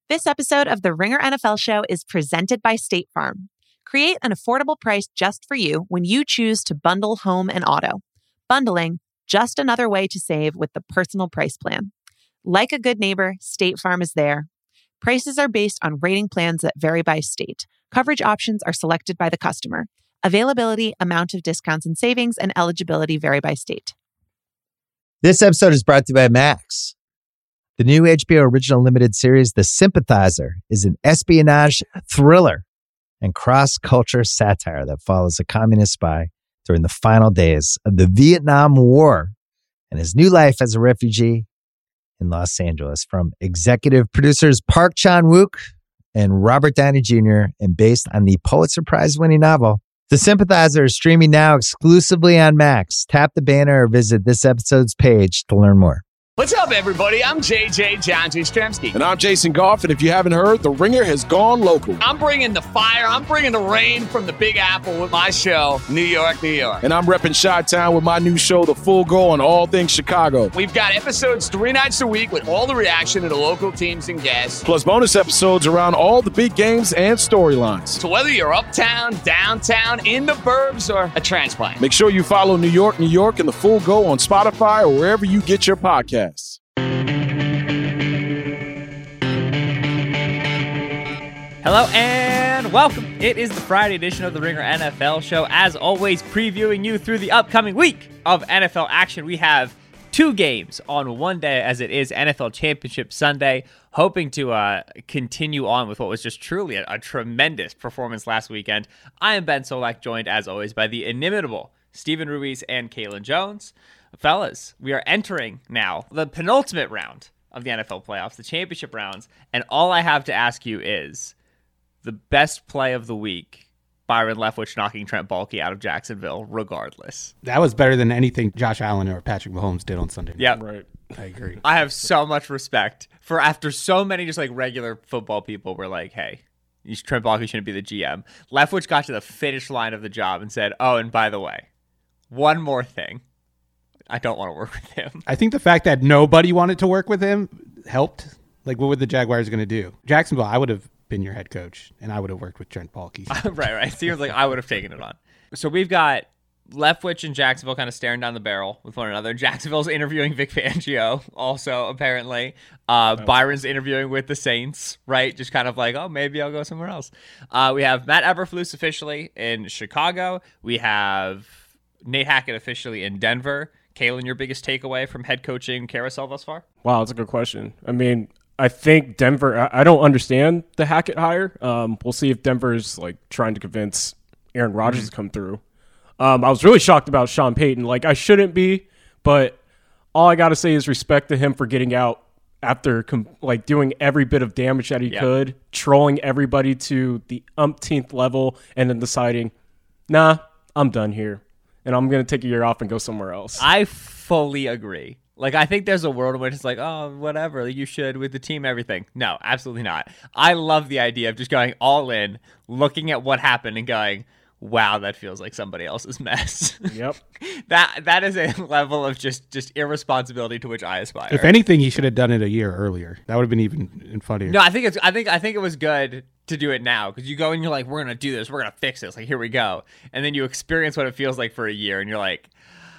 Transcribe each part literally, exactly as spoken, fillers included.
This episode of the Ringer N F L Show is presented by State Farm. Create an affordable price just for you when you choose to bundle home and auto. Bundling, just another way to save with the Personal Price Plan. Like a good neighbor, State Farm is there. Prices are based on rating plans that vary by state. Coverage options are selected by the customer. Availability, amount of discounts and savings, and eligibility vary by state. This episode is brought to you by Max. The new H B O original limited series, The Sympathizer, is an espionage thriller and cross-culture satire that follows a communist spy during the final days of the Vietnam War and his new life as a refugee in Los Angeles. From executive producers Park Chan-wook and Robert Downey Junior and based on the Pulitzer Prize-winning novel, The Sympathizer is streaming now exclusively on Max. Tap the banner or visit this episode's page to learn more. What's up, everybody? I'm J J John Jastrzemski. And I'm Jason Goff, and if you haven't heard, The Ringer has gone local. I'm bringing the fire, I'm bringing the rain from the Big Apple with my show, New York, New York. And I'm repping Chi-Town with my new show, The Full Go, on all things Chicago. We've got episodes three nights a week with all the reaction to the local teams and guests. Plus bonus episodes around all the big games and storylines. So whether you're uptown, downtown, in the burbs, or a transplant, make sure you follow New York, New York, and The Full Go on Spotify or wherever you get your podcasts. Hello and welcome. It is the Friday edition of the Ringer N F L Show. As always, previewing you through the upcoming week of N F L action. We have two games on one day as it is N F L Championship Sunday. Hoping to uh, continue on with what was just truly a, a tremendous performance last weekend. I am Ben Solak, joined as always by the inimitable Stephen Ruiz and Kalen Jones. Fellas, we are entering now the penultimate round of the N F L playoffs, the championship rounds, and all I have to ask you is the best play of the week, Byron Leftwich knocking Trent Baalke out of Jacksonville, regardless. That was better than anything Josh Allen or Patrick Mahomes did on Sunday. Yeah, right. I agree. I have so much respect for after so many just like regular football people were like, hey, Trent Baalke shouldn't be the G M. Leftwich got to the finish line of the job and said, oh, and by the way, one more thing. I don't want to work with him. I think the fact that nobody wanted to work with him helped. Like, what were the Jaguars going to do? Jacksonville, I would have been your head coach, and I would have worked with Trent Baalke. right, right. Seems like I would have taken it on. So we've got Leftwich and Jacksonville kind of staring down the barrel with one another. Jacksonville's interviewing Vic Fangio, also, apparently. Uh, Byron's interviewing with the Saints, right? Just kind of like, oh, maybe I'll go somewhere else. Uh, we have Matt Eberflus officially in Chicago. We have Nate Hackett officially in Denver. Kalen, your biggest takeaway from head coaching carousel thus far? Wow, that's a good question. I mean, I think Denver, I, I don't understand the Hackett hire. Um, we'll see if Denver's like trying to convince Aaron Rodgers mm-hmm. to come through. Um, I was really shocked about Sean Payton. Like, I shouldn't be, but all I got to say is respect to him for getting out after com- like doing every bit of damage that he yeah. could, trolling everybody to the umpteenth level, and then deciding, nah, I'm done here. And I'm going to take a year off and go somewhere else. I fully agree. Like, I think there's a world in which it's like, oh, whatever, you should with the team, everything. No, absolutely not. I love the idea of just going all in, looking at what happened and going, wow, that feels like somebody else's mess. Yep. that That is a level of just, just irresponsibility to which I aspire. If anything, he should have done it a year earlier. That would have been even funnier. No, I think it's. I think. I think it was good to do it now because you go and you're like, we're gonna do this, we're gonna fix this, like here we go, and then you experience what it feels like for a year, and you're like,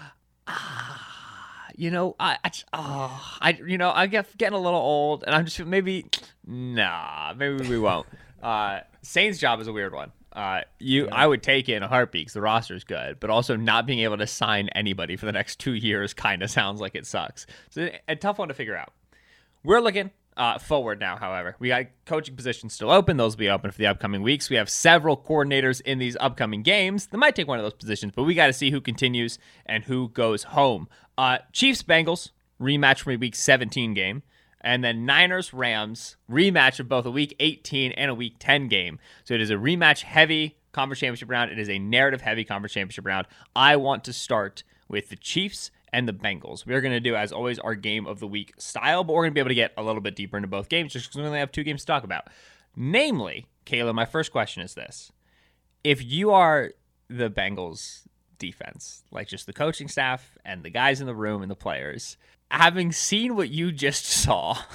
ah, you know, I, I oh, I, you know, I get getting a little old, and I'm just maybe, nah, maybe we won't. Uh, Saints' job is a weird one. Uh, you, yeah. I would take it in a heartbeat because the roster's good, but also not being able to sign anybody for the next two years kind of sounds like it sucks. So a, a tough one to figure out. We're looking uh, forward now, however. We got coaching positions still open. Those will be open for the upcoming weeks. We have several coordinators in these upcoming games that might take one of those positions, but we got to see who continues and who goes home. Uh, Chiefs-Bengals, rematch from a Week seventeen game. And then Niners-Rams, rematch of both a Week eighteen and a Week ten game. So it is a rematch-heavy conference championship round. It is a narrative-heavy conference championship round. I want to start with the Chiefs and the Bengals. We're going to do, as always, our game of the week style, but we're going to be able to get a little bit deeper into both games just because we only have two games to talk about. Namely, Kayla, my first question is this. If you are the Bengals defense, like just the coaching staff and the guys in the room and the players, having seen what you just saw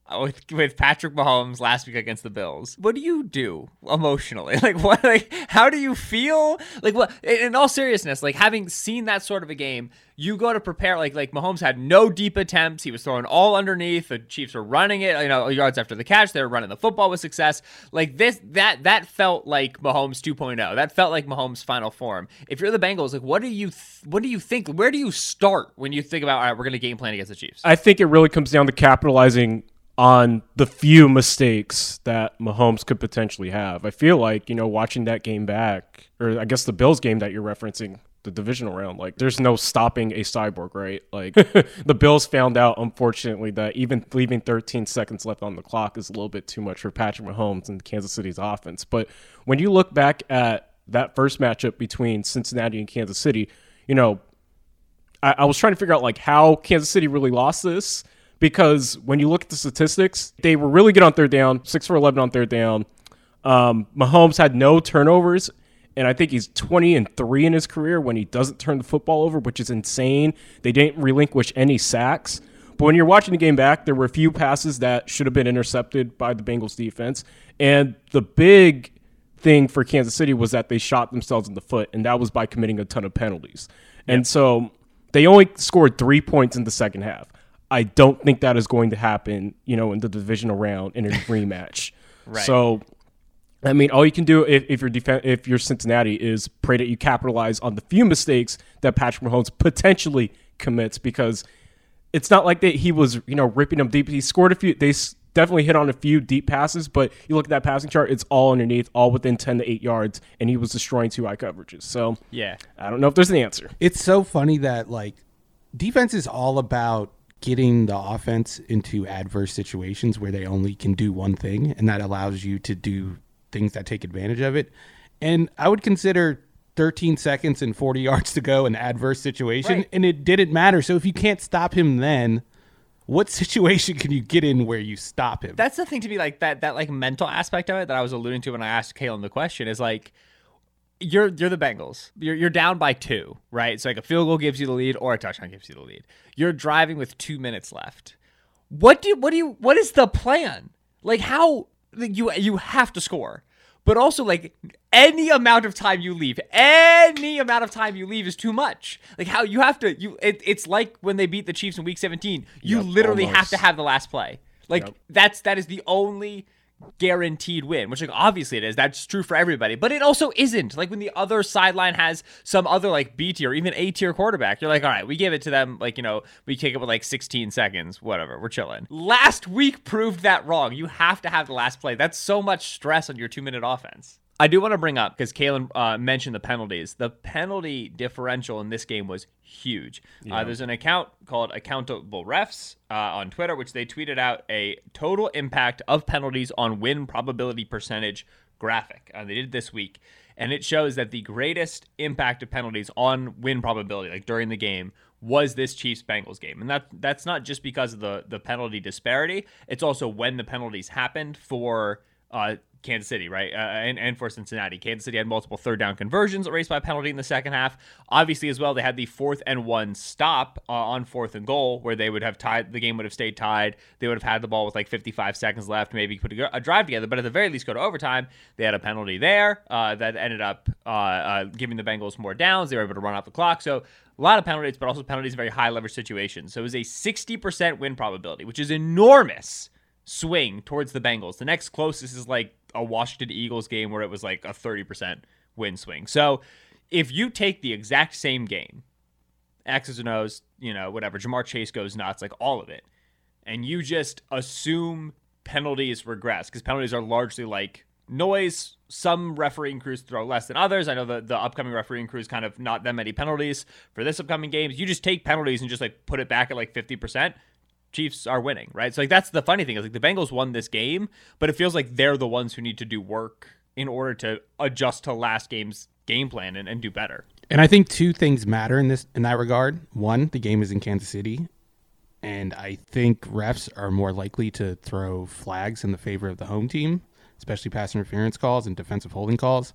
with, with Patrick Mahomes last week against the Bills. What do you do emotionally? Like what? Like how do you feel? Like what? In all seriousness, like having seen that sort of a game, you go to prepare. Like like Mahomes had no deep attempts. He was throwing all underneath. The Chiefs were running it. You know, yards after the catch. They were running the football with success. Like this, that that felt like Mahomes two point oh. That felt like Mahomes' final form. If you're the Bengals, like what do you th- what do you think? Where do you start when you think about all right, we're going to game plan against the Chiefs? I think it really comes down to capitalizing on the few mistakes that Mahomes could potentially have. I feel like, you know, watching that game back, or I guess the Bills game that you're referencing, the divisional round, like there's no stopping a cyborg, right? Like the Bills found out, unfortunately, that even leaving thirteen seconds left on the clock is a little bit too much for Patrick Mahomes and Kansas City's offense. But when you look back at that first matchup between Cincinnati and Kansas City, you know, I, I was trying to figure out like how Kansas City really lost this. Because when you look at the statistics, they were really good on third down, six for eleven on third down. Um, Mahomes had no turnovers, and I think he's twenty and three in his career when he doesn't turn the football over, which is insane. They didn't relinquish any sacks. But when you're watching the game back, there were a few passes that should have been intercepted by the Bengals defense. And the big thing for Kansas City was that they shot themselves in the foot, and that was by committing a ton of penalties. Yep. And so they only scored three points in the second half. I don't think that is going to happen, you know, in the divisional round in a rematch. Right. So, I mean, all you can do if, if you're def- if you're Cincinnati is pray that you capitalize on the few mistakes that Patrick Mahomes potentially commits, because it's not like that he was, you know, ripping them deep. He scored a few. They definitely hit on a few deep passes, but you look at that passing chart, it's all underneath, all within ten to eight yards, and he was destroying two high coverages. So, yeah, I don't know if there's an answer. It's so funny that like defense is all about getting the offense into adverse situations where they only can do one thing, and that allows you to do things that take advantage of it. And I would consider thirteen seconds and forty yards to go an adverse situation, right. And it didn't matter. So if you can't stop him then, what situation can you get in where you stop him? That's the thing to me, like that that like mental aspect of it that I was alluding to when I asked Kalen the question is like, You're you're the Bengals. You're you're down by two, right? So like a field goal gives you the lead, or a touchdown gives you the lead. You're driving with two minutes left. What do what do you what is the plan? Like how like you you have to score, but also like any amount of time you leave, any amount of time you leave is too much. Like how you have to you it, it's like when they beat the Chiefs in Week seventeen. You yep, literally almost. have to have the last play. Like yep. that's that is the only guaranteed win, which like obviously it is. That's true for everybody, but it also isn't. Like when the other sideline has some other like B tier, even A tier quarterback, you're like, all right, we give it to them. Like, you know, we kick it with like sixteen seconds, whatever. We're chilling. Last week proved that wrong. You have to have the last play. That's so much stress on your two minute offense. I do want to bring up, because Kalen uh, mentioned the penalties. The penalty differential in this game was huge. Yeah. Uh, there's an account called Accountable Refs uh, on Twitter, which they tweeted out a total impact of penalties on win probability percentage graphic. Uh, they did it this week, and it shows that the greatest impact of penalties on win probability, like during the game, was this Chiefs-Bengals game. And that that's not just because of the, the penalty disparity. It's also when the penalties happened for uh, Kansas City, right? Uh, and, and for Cincinnati. Kansas City had multiple third down conversions erased by penalty in the second half. Obviously, as well, they had the fourth and one stop uh, on fourth and goal where they would have tied, the game would have stayed tied. They would have had the ball with like fifty-five seconds left, maybe put a, a drive together, but at the very least go to overtime. They had a penalty there uh, that ended up uh, uh, giving the Bengals more downs. They were able to run out the clock. So a lot of penalties, but also penalties in very high leverage situations. So it was a sixty percent win probability, which is enormous swing towards the Bengals. The next closest is like a Washington Eagles game where it was like a thirty percent win swing. So if you take the exact same game, X's and O's, you know, whatever, Jamar Chase goes nuts, like all of it, and you just assume penalties regress, because penalties are largely like noise. Some refereeing crews throw less than others. I know the, the upcoming refereeing crews kind of not that many penalties for this upcoming games. You just take penalties and just like put it back at like fifty percent. Chiefs are winning, right? So like that's the funny thing is like the Bengals won this game, but it feels like they're the ones who need to do work in order to adjust to last game's game plan and, and do better. And I think two things matter in this in that regard. One, the game is in Kansas City, and I think refs are more likely to throw flags in the favor of the home team, especially pass interference calls and defensive holding calls.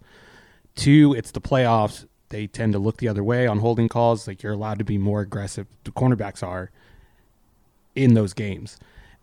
Two, it's the playoffs. They tend to look the other way on holding calls. Like you're allowed to be more aggressive. The cornerbacks are in those games.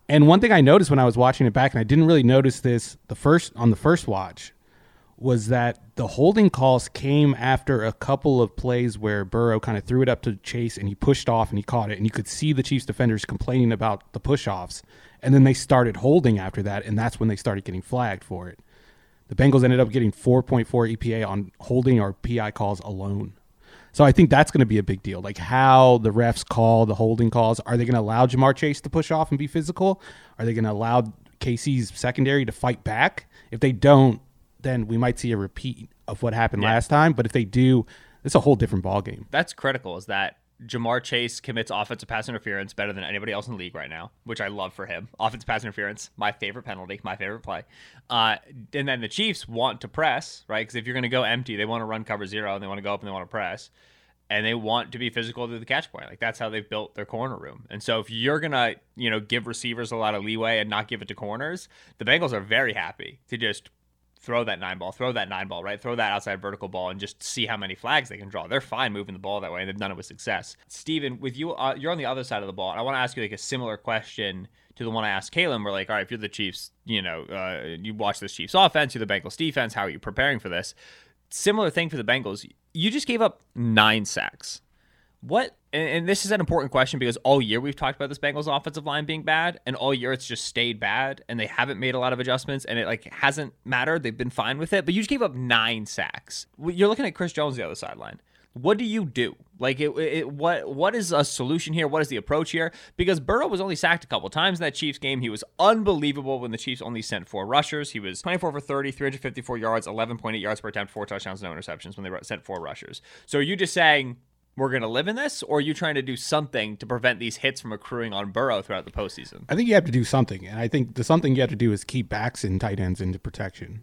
And one thing I noticed when I was watching it back, and I didn't really notice this the first on the first watch, was that the holding calls came after a couple of plays where Burrow kind of threw it up to Chase and he pushed off and he caught it. And you could see the Chiefs defenders complaining about the push-offs. And then they started holding after that, and that's when they started getting flagged for it. The Bengals ended up getting four point four E P A on holding or P I calls alone. So I think that's going to be a big deal. Like how the refs call the holding calls. Are they going to allow Jamar Chase to push off and be physical? Are they going to allow K C's secondary to fight back? If they don't, then we might see a repeat of what happened yeah. last time. But if they do, it's a whole different ballgame. That's critical, is that Jamar Chase commits offensive pass interference better than anybody else in the league right now, which I love for him. Offensive pass interference, my favorite penalty, my favorite play. Uh, and then the Chiefs want to press, right? Because if you're going to go empty, they want to run cover zero, and they want to go up and they want to press. And they want to be physical to the catch point. Like, that's how they've built their corner room. And so if you're going to, you know, give receivers a lot of leeway and not give it to corners, the Bengals are very happy to just throw that nine ball, throw that nine ball, right? Throw that outside vertical ball and just see how many flags they can draw. They're fine moving the ball that way, and they've done it with success. Steven, with you, uh, you're on the other side of the ball, and I want to ask you like a similar question to the one I asked Kalen. We're like, all right, if you're the Chiefs, you know, uh, you watch this Chiefs offense, you're the Bengals defense, how are you preparing for this? Similar thing for the Bengals. You just gave up nine sacks. What, and, and this is an important question because all year we've talked about this Bengals offensive line being bad, and all year it's just stayed bad, and they haven't made a lot of adjustments, and it like hasn't mattered. They've been fine with it, but you just gave up nine sacks. You're looking at Chris Jones the other sideline. What do you do? Like, it, it, what what is a solution here? What is the approach here? Because Burrow was only sacked a couple times in that Chiefs game. He was unbelievable when the Chiefs only sent four rushers. He was twenty-four for thirty, three hundred fifty-four yards, eleven point eight yards per attempt, four touchdowns, no interceptions when they sent four rushers. So are you just saying we're going to live in this, or are you trying to do something to prevent these hits from accruing on Burrow throughout the postseason? I think you have to do something, and I think the something you have to do is keep backs and tight ends into protection.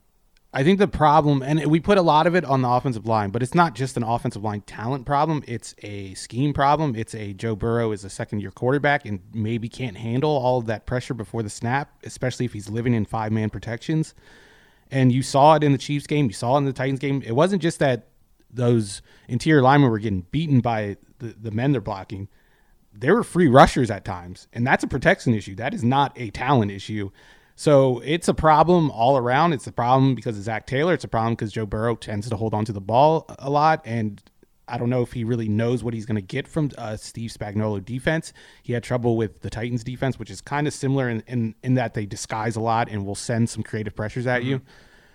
I think the problem, and we put a lot of it on the offensive line, but it's not just an offensive line talent problem. It's a scheme problem. It's a Joe Burrow is a second-year quarterback and maybe can't handle all of that pressure before the snap, especially if he's living in five-man protections. And you saw it in the Chiefs game. You saw it in the Titans game. It wasn't just that those interior linemen were getting beaten by the, the men they're blocking. There were free rushers at times, and that's a protection issue. That is not a talent issue. So it's a problem all around. It's a problem because of Zach Taylor. It's a problem because Joe Burrow tends to hold on to the ball a lot, and I don't know if he really knows what he's going to get from uh, Steve Spagnuolo defense. He had trouble with the Titans defense, which is kind of similar in, in, in that they disguise a lot and will send some creative pressures at mm-hmm. you.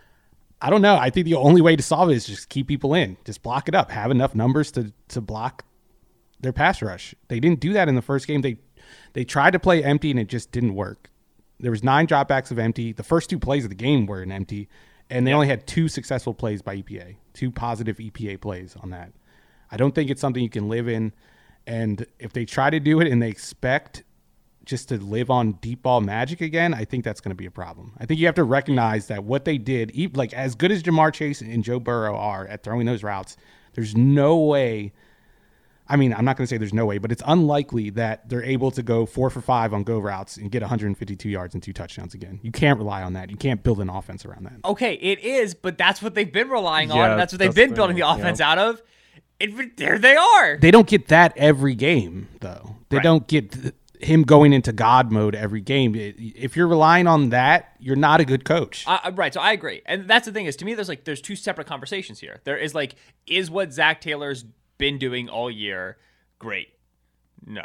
I don't know. I think the only way to solve it is just keep people in. Just block it up. Have enough numbers to to block their pass rush. They didn't do that in the first game. They they tried to play empty, and it just didn't work. There was nine dropbacks of empty. The first two plays of the game were in empty, and they yeah. only had two successful plays by E P A, two positive E P A plays on that. I don't think it's something you can live in, and if they try to do it and they expect just to live on deep ball magic again, I think that's going to be a problem. I think you have to recognize that what they did, like as good as Jamar Chase and Joe Burrow are at throwing those routes, there's no way. I mean, I'm not going to say there's no way, but it's unlikely that they're able to go four for five on go routes and get one hundred fifty-two yards and two touchdowns again. You can't rely on that. You can't build an offense around that. Okay, it is, but that's what they've been relying yeah, on. That's what they've been the, building the offense yeah. out of. It, there they are. They don't get that every game, though. They right. don't get th- him going into God mode every game. If you're relying on that, you're not a good coach. Uh, right, so I agree. And that's the thing is, to me, there's like there's two separate conversations here. There is like, is what Zach Taylor's been doing all year great? No.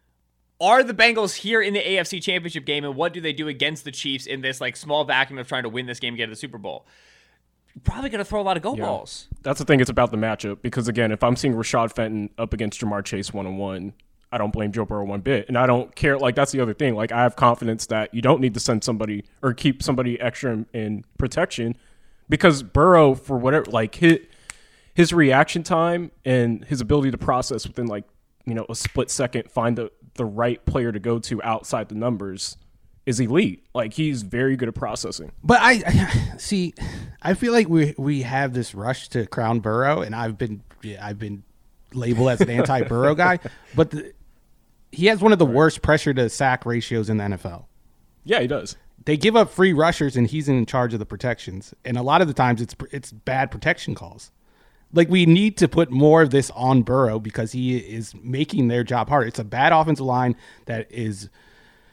Are the Bengals here in the A F C Championship game, and what do they do against the Chiefs in this like small vacuum of trying to win this game and get to the Super Bowl? You're probably going to throw a lot of go yeah. balls. That's the thing. It's about the matchup because, again, if I'm seeing Rashad Fenton up against Jamar Chase one-on-one, I don't blame Joe Burrow one bit. And I don't care. Like, that's the other thing. Like, I have confidence that you don't need to send somebody or keep somebody extra in, in protection because Burrow, for whatever, like, his, his reaction time and his ability to process within, like, you know, a split second, find the, the right player to go to outside the numbers is elite. Like, he's very good at processing. But I, I see, I feel like we we have this rush to crown Burrow, and I've been I've been labeled as an anti-Burrow guy, but the, he has one of the worst pressure to sack ratios in the N F L. Yeah, he does. They give up free rushers, and he's in charge of the protections, and a lot of the times it's it's bad protection calls. Like, we need to put more of this on Burrow because he is making their job harder. It's a bad offensive line that is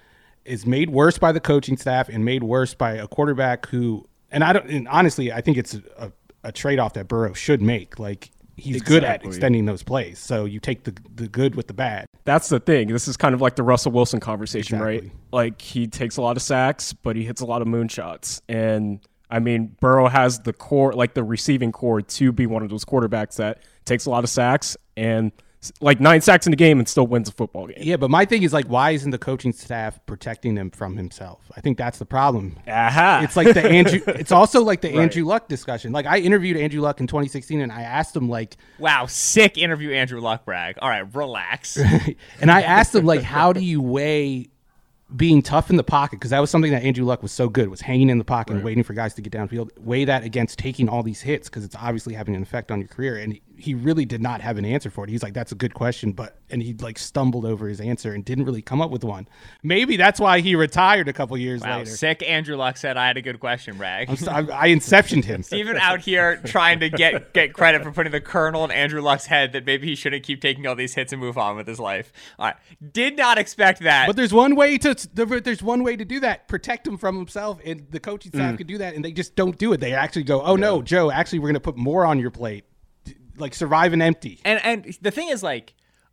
is made worse by the coaching staff and made worse by a quarterback who, and I don't, and honestly, I think it's a, a trade-off that Burrow should make. Like, he's Exactly. good at extending those plays. So you take the the good with the bad. That's the thing. This is kind of like the Russell Wilson conversation, Exactly. right? Like, he takes a lot of sacks, but he hits a lot of moonshots. And I mean, Burrow has the core, like the receiving core, to be one of those quarterbacks that takes a lot of sacks and like nine sacks in a game and still wins a football game. Yeah, but my thing is, like, why isn't the coaching staff protecting him from himself? I think that's the problem. Aha. It's like the Andrew. It's also like the Right. Andrew Luck discussion. Like, I interviewed Andrew Luck in twenty sixteen, and I asked him, like, Wow, sick interview, Andrew Luck brag. All right, relax. and I asked him, like, how do you weigh being tough in the pocket? Because that was something that Andrew Luck was so good, was hanging in the pocket and waiting for guys to get downfield. Weigh that against taking all these hits, because it's obviously having an effect on your career. And he, he really did not have an answer for it. He's like, that's a good question, but and he like stumbled over his answer and didn't really come up with one. Maybe that's why he retired a couple years Wow, later. sick Andrew Luck said I had a good question, brag. I'm so, I, I inceptioned him. Steven out here trying to get get credit for putting the kernel in Andrew Luck's head that maybe he shouldn't keep taking all these hits and move on with his life. All right, did not expect that. But there's one way to there's one way to do that. Protect him from himself, and the coaching staff could do that, and they just don't do it. They actually go, "Oh no, Joe, actually we're going to put more on your plate, like survive an empty." And and the thing is, like,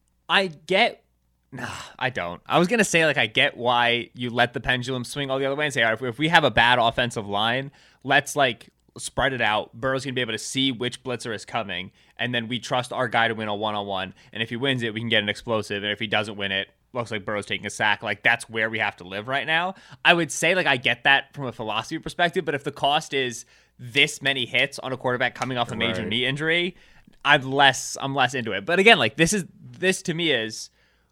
I get. Nah, I don't. I was gonna say, like, I get why you let the pendulum swing all the other way and say, all right, if we, if we have a bad offensive line, let's like spread it out. Burrow's gonna be able to see which blitzer is coming, and then we trust our guy to win a one-on-one. And if he wins it, we can get an explosive. And if he doesn't win it, looks like Burrow's taking a sack. Like, that's where we have to live right now. I would say, like, I get that from a philosophy perspective, but if the cost is this many hits on a quarterback coming off a major Right. knee injury, I'm less I'm less into it. But again, like, this is this to me is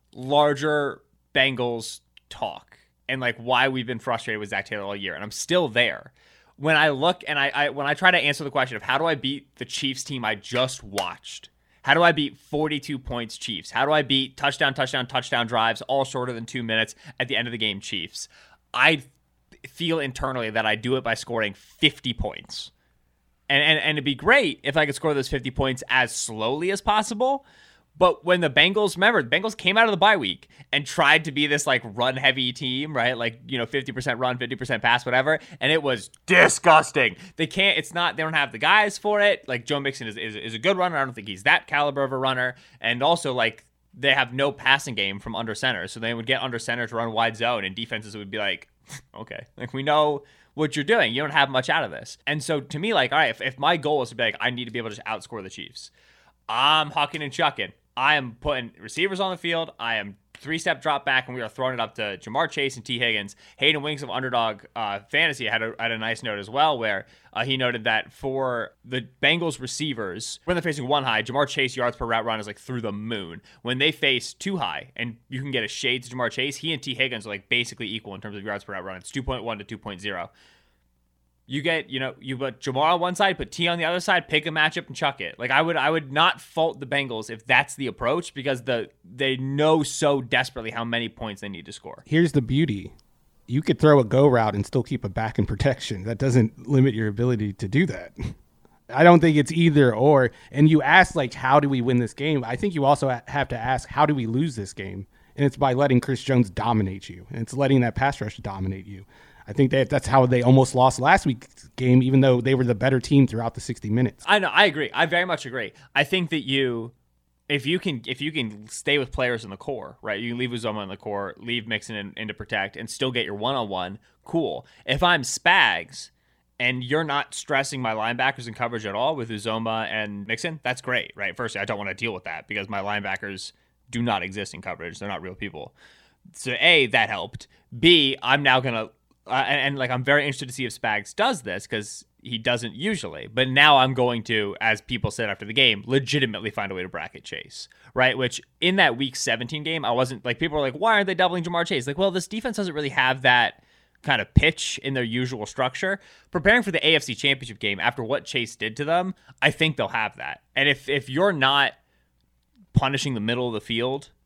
larger Bengals talk and like why we've been frustrated with Zach Taylor all year, and I'm still there. When I look and I, I when I try to answer the question of how do I beat the Chiefs team I just watched, how do I beat forty-two points Chiefs, how do I beat touchdown, touchdown, touchdown drives all shorter than two minutes at the end of the game Chiefs, I feel internally that I do it by scoring fifty points. And, and and it'd be great if I could score those fifty points as slowly as possible. But when the Bengals, remember, the Bengals came out of the bye week and tried to be this like run heavy team, right? Like, you know, fifty percent run, fifty percent pass, whatever. And it was disgusting. They can't, it's not, they don't have the guys for it. Like, Joe Mixon is, is, is a good runner. I don't think he's that caliber of a runner. And also, like, they have no passing game from under center. So they would get under center to run wide zone, and defenses would be like, okay, like, we know what you're doing. You don't have much out of this. And so to me, like, all right, if, if my goal is to be like, I need to be able to just outscore the Chiefs, I'm hucking and chucking. I am putting receivers on the field. I am three-step drop back, and we are throwing it up to Jamar Chase and T. Higgins. Hayden Winks of Underdog uh, Fantasy had a, had a nice note as well, where uh, he noted that for the Bengals receivers, when they're facing one high, Jamar Chase yards per route run is like through the moon. When they face two high, and you can get a shade to Jamar Chase, he and T. Higgins are like basically equal in terms of yards per route run. It's two point one to two point oh. You get, you know, you put Jamar on one side, put T on the other side, pick a matchup and chuck it. Like, I would, I would not fault the Bengals if that's the approach, because the they know so desperately how many points they need to score. Here's the beauty. You could throw a go route and still keep a back in protection. That doesn't limit your ability to do that. I don't think it's either or. And you ask, like, how do we win this game? I think you also have to ask, how do we lose this game? And it's by letting Chris Jones dominate you. And it's letting that pass rush dominate you. I think that that's how they almost lost last week's game, even though they were the better team throughout the sixty minutes. I know, I agree. I very much agree. I think that you, if you can, if you can stay with players in the core, right? You can leave Uzomah in the core, leave Mixon in, in to protect, and still get your one-on-one. Cool. If I'm Spags and you're not stressing my linebackers in coverage at all with Uzomah and Mixon, that's great, right? Firstly, I don't want to deal with that because my linebackers do not exist in coverage. They're not real people. So A, that helped. B, I'm now gonna. Uh, and, and like, I'm very interested to see if Spags does this, because he doesn't usually. But now I'm going to, as people said after the game, legitimately find a way to bracket Chase, right? Which in that week seventeen game, I wasn't like, people were like, why aren't they doubling Jamar Chase? Like, well, this defense doesn't really have that kind of pitch in their usual structure. Preparing for the A F C Championship game after what Chase did to them, I think they'll have that. And if if you're not punishing the middle of the field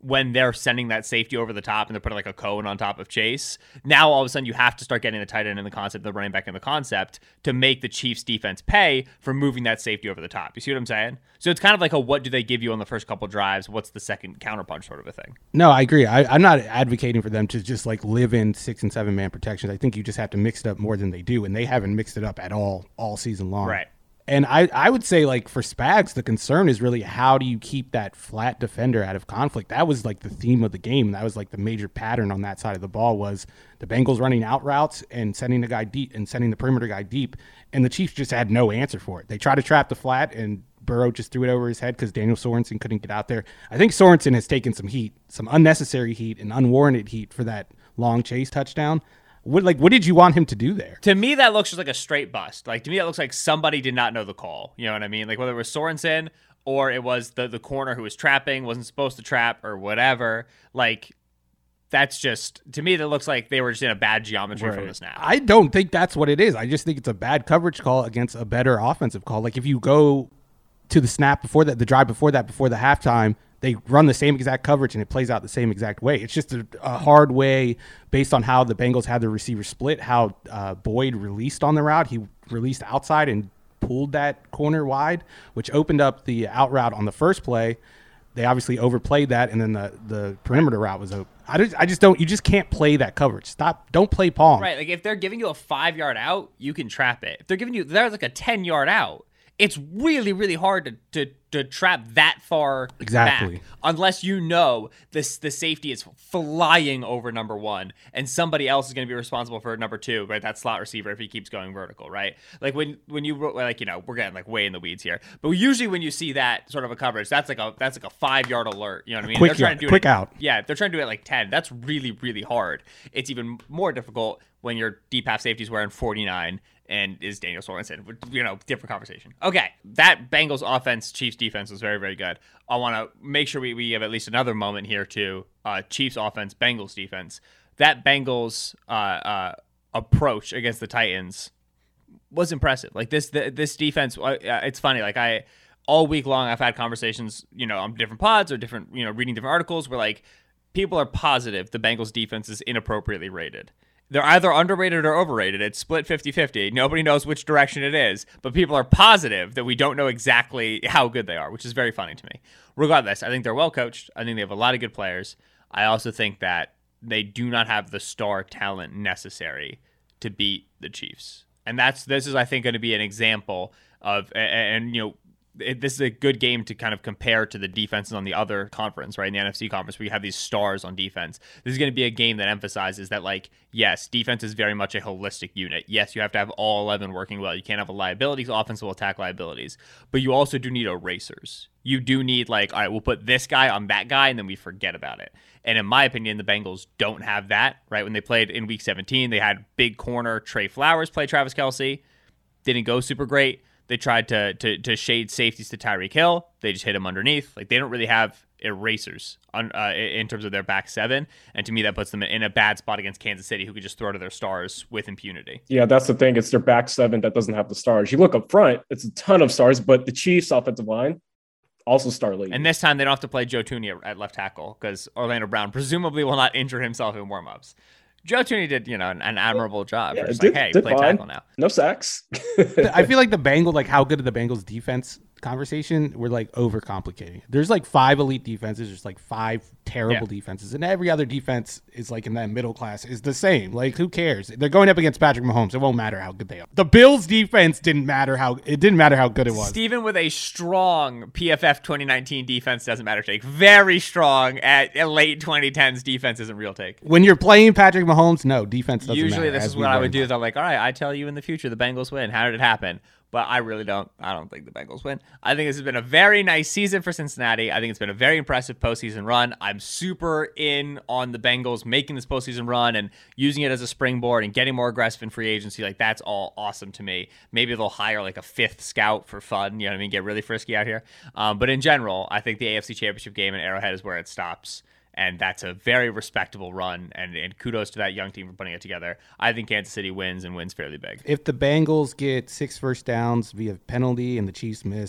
when they're sending that safety over the top and they're putting like a cone on top of Chase, now all of a sudden you have to start getting the tight end in the concept, the running back in the concept to make the Chiefs defense pay for moving that safety over the top. You see what I'm saying? So it's kind of like a what do they give you on the first couple drives? What's the second counterpunch sort of a thing? No, I agree. I, I'm not advocating for them to just like live in six and seven man protections. I think you just have to mix it up more than they do, and they haven't mixed it up at all all season long. Right. And I, I would say, like, for Spags, the concern is really how do you keep that flat defender out of conflict? That was, like, the theme of the game. That was, like, the major pattern on that side of the ball was the Bengals running out routes and sending the guy deep and sending the perimeter guy deep, and the Chiefs just had no answer for it. They tried to trap the flat, and Burrow just threw it over his head because Daniel Sorensen couldn't get out there. I think Sorensen has taken some heat, some unnecessary heat and unwarranted heat for that long Chase touchdown. What like what did you want him to do there? To me, that looks just like a straight bust. Like to me, that looks like somebody did not know the call. You know what I mean? Like whether it was Sorensen or it was the the corner who was trapping, wasn't supposed to trap or whatever. Like that's just to me that looks like they were just in a bad geometry right. from the snap. I don't think that's what it is. I just think it's a bad coverage call against a better offensive call. Like if you go to the snap before that, the drive before that, before the halftime, they run the same exact coverage and it plays out the same exact way. It's just a, a hard way based on how the Bengals had the receiver split, how uh, Boyd released on the route. He released outside and pulled that corner wide, which opened up the out route on the first play. They obviously overplayed that, and then the, the perimeter route was open. I just, I just don't – you just can't play that coverage. Stop. Don't play palm. Right. Like if they're giving you a five-yard out, you can trap it. If they're giving you – there's like a ten-yard out. It's really, really hard to, to to trap that far exactly back unless you know this the safety is flying over number one and somebody else is going to be responsible for number two, right? That slot receiver if he keeps going vertical, right? Like when when you like you know we're getting like way in the weeds here, but usually when you see that sort of a coverage, that's like a that's like a five yard alert. You know what I mean? Quick, they're trying to do quick it, out. Yeah, they're trying to do it like ten. That's really really hard. It's even more difficult when your deep half safety is wearing forty-nine. And is Daniel Sorensen, you know, different conversation. Okay, that Bengals offense, Chiefs defense was very, very good. I want to make sure we, we have at least another moment here to uh, Chiefs offense, Bengals defense. That Bengals uh, uh, approach against the Titans was impressive. Like this, the, this defense, uh, it's funny. Like I, all week long, I've had conversations, you know, on different pods or different, you know, reading different articles where like people are positive the Bengals defense is inappropriately rated. They're either underrated or overrated. It's split fifty-fifty. Nobody knows which direction it is, but people are positive that we don't know exactly how good they are, which is very funny to me. Regardless, I think they're well coached. I think they have a lot of good players. I also think that they do not have the star talent necessary to beat the Chiefs. And that's this is, I think, going to be an example of, and, and you know, It, this is a good game to kind of compare to the defenses on the other conference, right? In the N F C conference, where you have these stars on defense. This is going to be a game that emphasizes that, like, yes, defense is very much a holistic unit. Yes, you have to have all eleven working well. You can't have a liabilities. Offense will attack liabilities. But you also do need erasers. You do need, like, all right, we'll put this guy on that guy, and then we forget about it. And in my opinion, the Bengals don't have that, right? When they played in Week seventeen, they had big corner Trey Flowers play Travis Kelce. Didn't go super great. They tried to, to to shade safeties to Tyreek Hill. They just hit him underneath. Like they don't really have erasers on, uh, in terms of their back seven. And to me, that puts them in a bad spot against Kansas City, who could just throw to their stars with impunity. Yeah, that's the thing. It's their back seven that doesn't have the stars. You look up front, it's a ton of stars, but the Chiefs' offensive line also star league. And this time they don't have to play Joe Thuney at, at left tackle because Orlando Brown presumably will not injure himself in warmups. Joe Thuney did, you know, an, an admirable job. Yeah, just did, like, hey, play fine. tackle now. No sacks. I feel like the Bengals, like how good of the Bengals defense conversation, we're like overcomplicating. There's like five elite defenses. There's like five terrible yeah. defenses. And every other defense is like in that middle class is the same. Like who cares? They're going up against Patrick Mahomes. It won't matter how good they are. The Bills defense didn't matter how, it didn't matter how good it was. Steven with a strong P F F twenty nineteen defense doesn't matter take. Very strong at late twenty tens defense isn't real take. When you're playing Patrick Mahomes, no, defense doesn't Usually matter. this is what I would do is I'm like, all right, I tell you in the future the Bengals win. How did it happen? But I really don't. I don't think the Bengals win. I think this has been a very nice season for Cincinnati. I think it's been a very impressive postseason run. I'm super in on the Bengals making this postseason run and using it as a springboard and getting more aggressive in free agency. Like, that's all awesome to me. Maybe they'll hire like a fifth scout for fun. You know what I mean? Get really frisky out here. Um, but in general, I think the A F C Championship game in Arrowhead is where it stops. And that's a very respectable run, and, and kudos to that young team for putting it together. I think Kansas City wins and wins fairly big. If the Bengals get six first downs via penalty and the Chiefs miss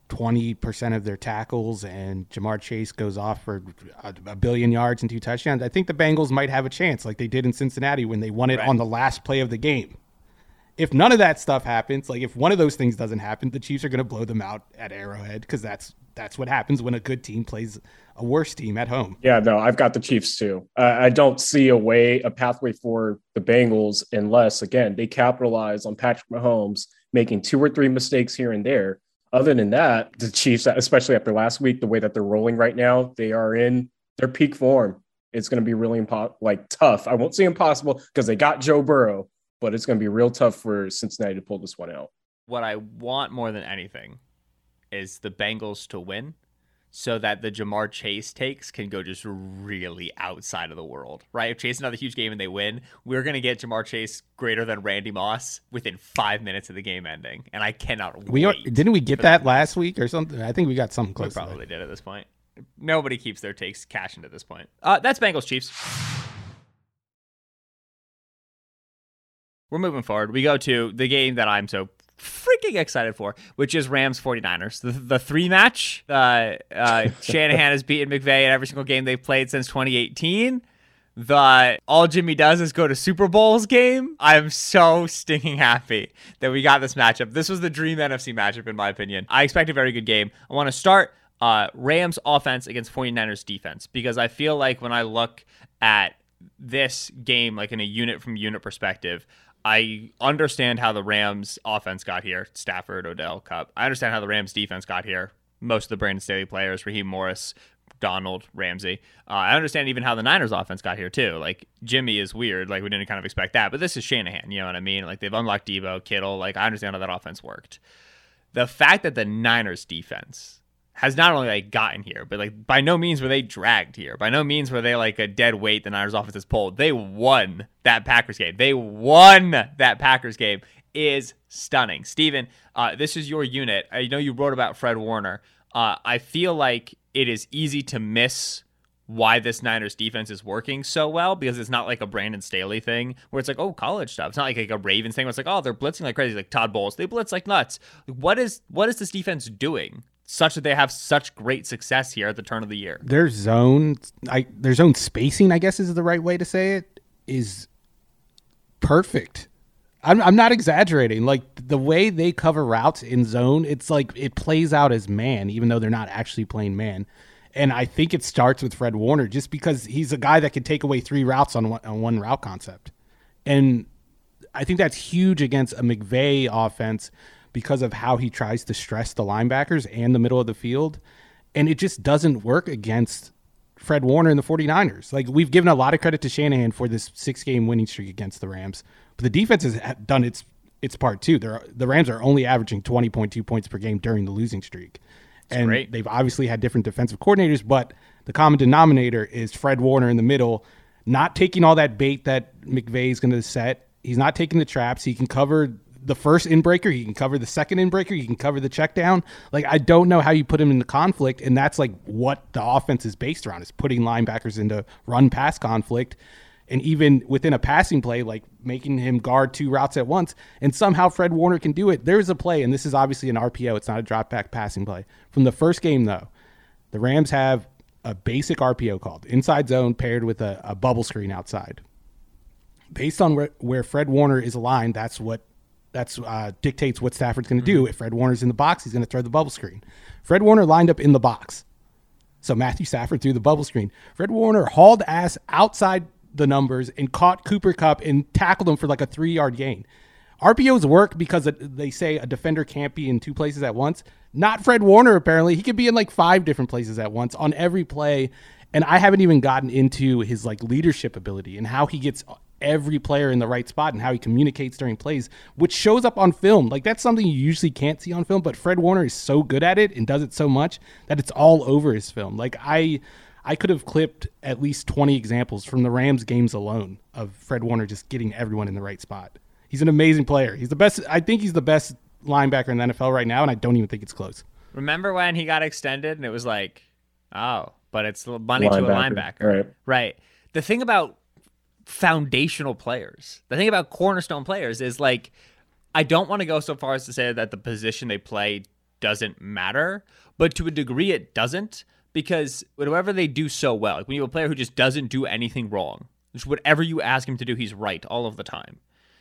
twenty percent of their tackles and Jamar Chase goes off for a, a billion yards and two touchdowns, I think the Bengals might have a chance like they did in Cincinnati when they won it right on the last play of the game. If none of that stuff happens, like if one of those things doesn't happen, the Chiefs are going to blow them out at Arrowhead because that's that's what happens when a good team plays a worse team at home. Yeah, no, I've got the Chiefs too. Uh, I don't see a way, a pathway for the Bengals unless, again, they capitalize on Patrick Mahomes making two or three mistakes here and there. Other than that, the Chiefs, especially after last week, the way that they're rolling right now, they are in their peak form. It's going to be really impo- like tough. I won't say impossible because they got Joe Burrow, but it's going to be real tough for Cincinnati to pull this one out. What I want more than anything is the Bengals to win so that the Jamar Chase takes can go just really outside of the world, right? If Chase another huge game and they win, we're going to get Jamar Chase greater than Randy Moss within five minutes of the game ending. And I cannot we wait. Are, didn't we get that last week or something? I think we got something close. We probably did at this point. Nobody keeps their takes cashing at this point. Uh, that's Bengals Chiefs. We're moving forward. We go to the game that I'm so freaking excited for, which is Rams forty-niners. The, the three match. Uh, uh, Shanahan has beaten McVay in every single game they've played since twenty eighteen. The all Jimmy does is go to Super Bowls game. I'm so stinking happy that we got this matchup. This was the dream N F C matchup, in my opinion. I expect a very good game. I want to start uh, Rams offense against forty-niners defense, because I feel like when I look at this game, like in a unit from unit perspective, I understand how the Rams offense got here. Stafford, Odell, Cup. I understand how the Rams defense got here. Most of the Brandon Staley players, Raheem Morris, Donald, Ramsey. Uh, I understand even how the Niners offense got here too. Like Jimmy is weird. Like we didn't kind of expect that, but this is Shanahan. You know what I mean? Like they've unlocked Debo, Kittle. Like I understand how that offense worked. The fact that the Niners defense has not only like gotten here, but like by no means were they dragged here. By no means were they like a dead weight the Niners offense has pulled. They won that Packers game. They won that Packers game is stunning. Steven, uh, this is your unit. I know you wrote about Fred Warner. Uh, I feel like it is easy to miss why this Niners defense is working so well, because it's not like a Brandon Staley thing where it's like, oh, college stuff. It's not like, like a Ravens thing where it's like, oh, they're blitzing like crazy. Like Todd Bowles, they blitz like nuts. What is what is this defense doing such that they have such great success here at the turn of the year? Their zone, I, their zone spacing, I guess is the right way to say it, is perfect. I'm, I'm not exaggerating. Like the way they cover routes in zone, it's like it plays out as man, even though they're not actually playing man. And I think it starts with Fred Warner, just because he's a guy that can take away three routes on one, on one route concept. And I think that's huge against a McVay offense, because of how he tries to stress the linebackers and the middle of the field. And it just doesn't work against Fred Warner and the forty-niners. Like we've given a lot of credit to Shanahan for this six game winning streak against the Rams, but the defense has done its its part too. They're, the Rams are only averaging twenty point two points per game during the losing streak. That's and great. They've obviously had different defensive coordinators, but the common denominator is Fred Warner in the middle, not taking all that bait that McVay is going to set. He's not taking the traps. He can cover the first inbreaker, he can cover the second inbreaker, he can cover the check down. Like, I don't know how you put him into conflict, and that's like what the offense is based around, is putting linebackers into run-pass conflict, and even within a passing play, like making him guard two routes at once, and somehow Fred Warner can do it. There's a play, and this is obviously an R P O, it's not a drop-back passing play. From the first game, though, the Rams have a basic R P O called, inside zone paired with a, a bubble screen outside. Based on where, where Fred Warner is aligned, that's what That's uh, dictates what Stafford's going to do. If Fred Warner's in the box, he's going to throw the bubble screen. Fred Warner lined up in the box, so Matthew Stafford threw the bubble screen. Fred Warner hauled ass outside the numbers and caught Cooper Kupp and tackled him for like a three-yard gain. R P Os work because they say a defender can't be in two places at once. Not Fred Warner, apparently. He could be in like five different places at once on every play, and I haven't even gotten into his like leadership ability and how he gets every player in the right spot and how he communicates during plays, which shows up on film. Like that's something you usually can't see on film, but Fred Warner is so good at it and does it so much that it's all over his film. Like I I could have clipped at least twenty examples from the Rams games alone of Fred Warner just getting everyone in the right spot. He's an amazing player. He's the best. I think he's the best linebacker in the N F L right now, and I don't even think it's close. Remember when he got extended and it was like, oh, but it's money linebacker. to a linebacker. Right. Right. The thing about foundational players, the thing about cornerstone players is like, I don't want to go so far as to say that the position they play doesn't matter, but to a degree it doesn't, because whatever they do so well, like when you have a player who just doesn't do anything wrong, just whatever you ask him to do, he's right all of the time.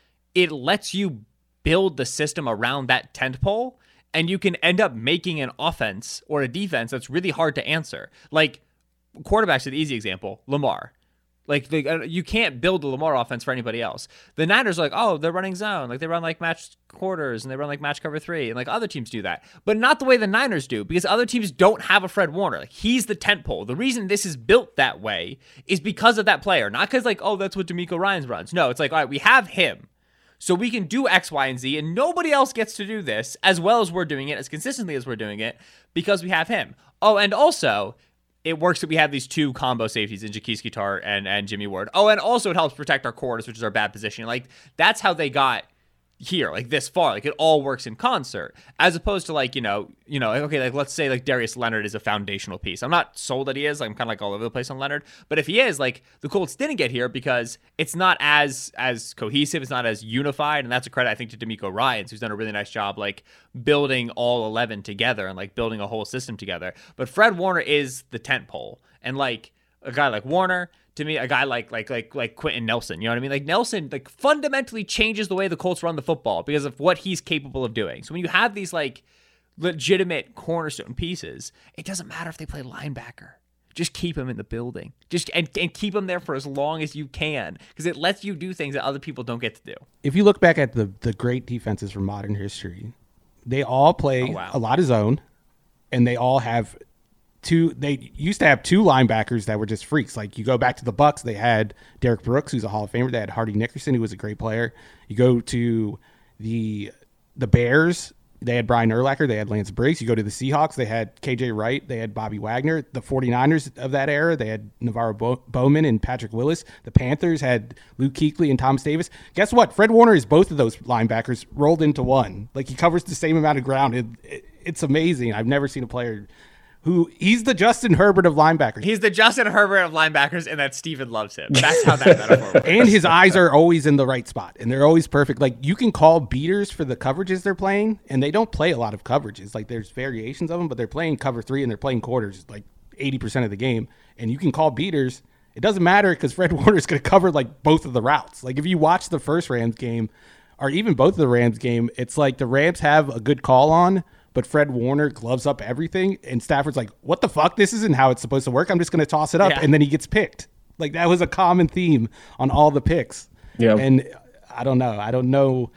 It lets you build the system around that tentpole, and you can end up making an offense or a defense that's really hard to answer. Like quarterbacks are the easy example. Lamar. Like, the, you can't build the Lamar offense for anybody else. The Niners are like, oh, they're running zone. Like, they run, like, match quarters, and they run, like, match cover three. And, like, other teams do that. But not the way the Niners do, because other teams don't have a Fred Warner. Like, he's the tentpole. The reason this is built that way is because of that player. Not because, like, oh, that's what DeMeco Ryans runs. No, it's like, all right, we have him. So we can do X, Y, and Z, and nobody else gets to do this as well as we're doing it, as consistently as we're doing it, because we have him. Oh, and also, it works that we have these two combo safeties in Jaquiski Tartt and, and Jimmy Ward. Oh, and also it helps protect our corners, which is our bad position. Like, that's how they got here, like this far. Like, it all works in concert, as opposed to, like, you know, you know, okay, like, let's say, like, Darius Leonard is a foundational piece. I'm not sold that he is. Like, I'm kind of, like, all over the place on Leonard. But if he is, like, the Colts didn't get here because it's not as as cohesive. It's not as unified. And that's a credit, I think, to DeMeco Ryans, who's done a really nice job, like, building all eleven together and, like, building a whole system together. But Fred Warner is the tentpole. And, like, a guy like Warner, to me, a guy like like like like Quentin Nelson, you know what I mean? Like, Nelson, like, fundamentally changes the way the Colts run the football because of what he's capable of doing. So when you have these, like, legitimate cornerstone pieces, it doesn't matter if they play linebacker. Just keep him in the building. Just and, and keep him there for as long as you can, because it lets you do things that other people don't get to do. If you look back at the the great defenses from modern history, they all play oh, wow. a lot of zone, and they all have two. They used to have two linebackers that were just freaks. Like, you go back to the Bucks, they had Derek Brooks, who's a Hall of Famer. They had Hardy Nickerson, who was a great player. You go to the the Bears, they had Brian Urlacher, they had Lance Briggs. You go to the Seahawks, they had K J Wright, they had Bobby Wagner. The 49ers of that era, they had Navarro Bo- Bowman and Patrick Willis. The Panthers had Luke Kuechly and Thomas Davis. Guess what? Fred Warner is both of those linebackers rolled into one. Like, he covers the same amount of ground. It, it, it's amazing. I've never seen a player who, he's the Justin Herbert of linebackers. He's the Justin Herbert of linebackers, and that Steven loves him. That's how that metaphor works. And his eyes are always in the right spot, and they're always perfect. Like, you can call beaters for the coverages they're playing, and they don't play a lot of coverages. Like, there's variations of them, but they're playing cover three, and they're playing quarters like eighty percent of the game. And you can call beaters. It doesn't matter because Fred Warner's going to cover, like, both of the routes. Like, if you watch the first Rams game, or even both of the Rams game, it's like the Rams have a good call on, but Fred Warner gloves up everything, and Stafford's like, what the fuck? This isn't how it's supposed to work. I'm just going to toss it up, yeah. And then he gets picked. Like, that was a common theme on all the picks. Yeah. And I don't know. I don't know.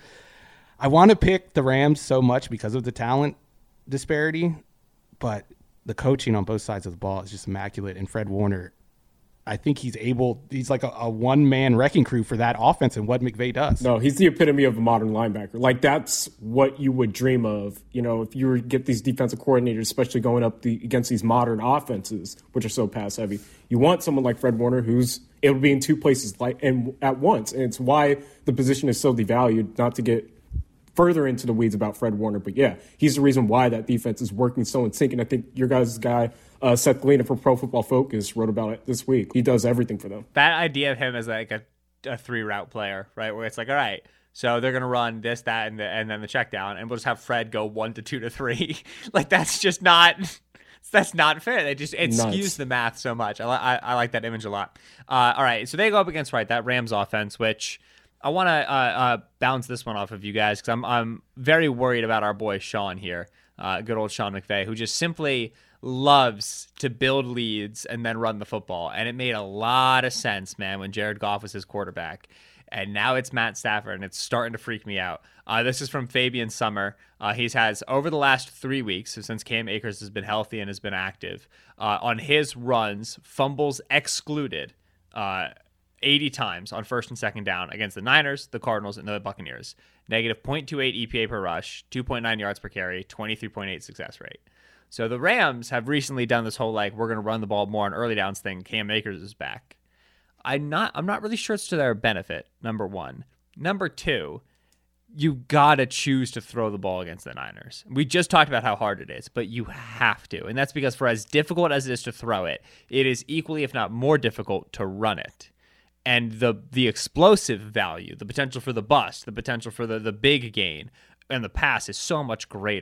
I want to pick the Rams so much because of the talent disparity, but the coaching on both sides of the ball is just immaculate. And Fred Warner, I think he's able, he's like a, a one-man wrecking crew for that offense and what McVay does. No, he's the epitome of a modern linebacker. Like, that's what you would dream of, you know, if you were to get these defensive coordinators, especially going up the, against these modern offenses, which are so pass-heavy. You want someone like Fred Warner who's able to be in two places like and at once. And it's why the position is so devalued, not to get further into the weeds about Fred Warner. But, yeah, he's the reason why that defense is working so in sync. And I think your guys' guy, Uh, Seth Galina from Pro Football Focus wrote about it this week. He does everything for them. That idea of him as like a, a three route player, right? Where it's like, all right, so they're going to run this, that, and, the, and then the check down, and we'll just have Fred go one to two to three. Like, that's just not, that's not fair. They just, it Nuts. skews the math so much. I, I, I like that image a lot. Uh, all right, so they go up against, right, that Rams offense, which I want to uh, uh, bounce this one off of you guys because I'm, I'm very worried about our boy Sean here, uh, good old Sean McVay, who just simply loves to build leads and then run the football. And it made a lot of sense, man, when Jared Goff was his quarterback. And now it's Matt Stafford, and it's starting to freak me out. Uh, this is from Fabian Summer. Uh, he has, over the last three weeks, so since Cam Akers has been healthy and has been active, uh, on his runs, fumbles excluded, uh, eighty times on first and second down against the Niners, the Cardinals, and the Buccaneers. Negative zero point two eight E P A per rush, two point nine yards per carry, twenty-three point eight success rate. So the Rams have recently done this whole, like, we're going to run the ball more on early downs thing. Cam Akers is back. I'm not I'm not really sure it's to their benefit, number one. Number two, you got to choose to throw the ball against the Niners. We just talked about how hard it is, but you have to. And that's because for as difficult as it is to throw it, it is equally, if not more difficult, to run it. And the the explosive value, the potential for the bust, the potential for the, the big gain, and the pass is so much greater